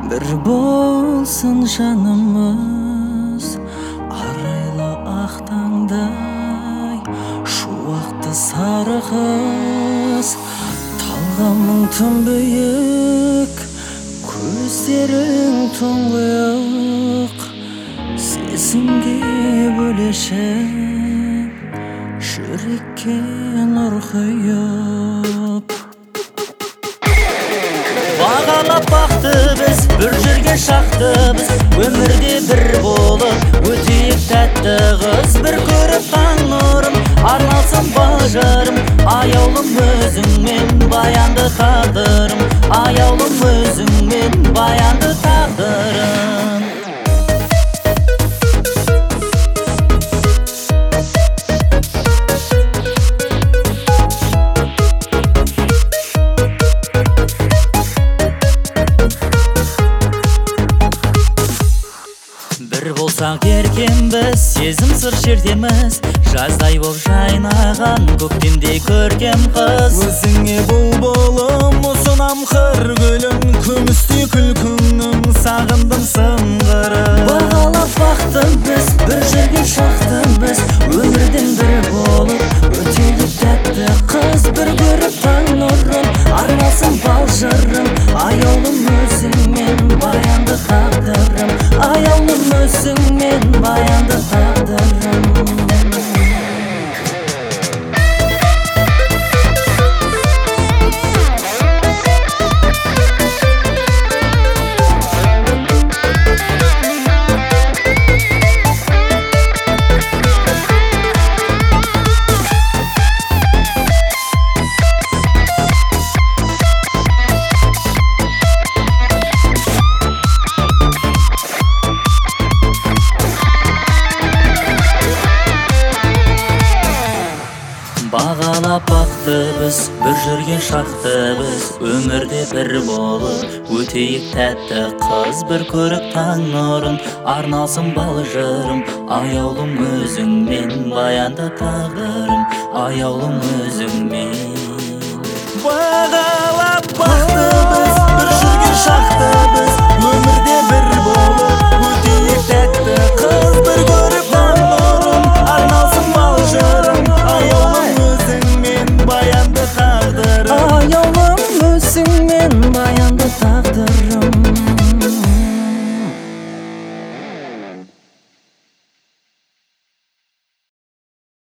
Bir bolsun canımız arayla ақтаңдай şu vaqtda sarı kız talgamın tüm büyük gözlerin тұңғиық сезімге бөлешем жүрекке нұр құйып бағалап бақты біз бір жүрген шақты біз өмірде бір болып өтейік тәтті қыз бір көріп таң нұрын арналсын бажырым аяулым өзіңмен баянды тағдырым аяулым өзіңмен баянды тағдырым бір болсақ еркембіз сезім сыр шертеміз жаздай боп жайнаған көктемдей көркем қыз өзіңе бұлбұлым ұсынам қыр гүлін күмістей күлкіңнің сағындым сыңғырын бағалап бақтым біз бір жүрген шақтым біз өмірден бір болып өтейік тәтті қыз бір көріп таң нұрын арналсын балжырым аяулым өзіңмен баянды тағдырым аяулым өзіңмен баянды тағдырым бағалап бақты біз бір жүрген шақты біз өмірде бір болып өтейік тәтті қыз бір көріп таң нұрын арналсын балжырым аяулым өзіңмен баянды тағдырым аяулым өзіңмен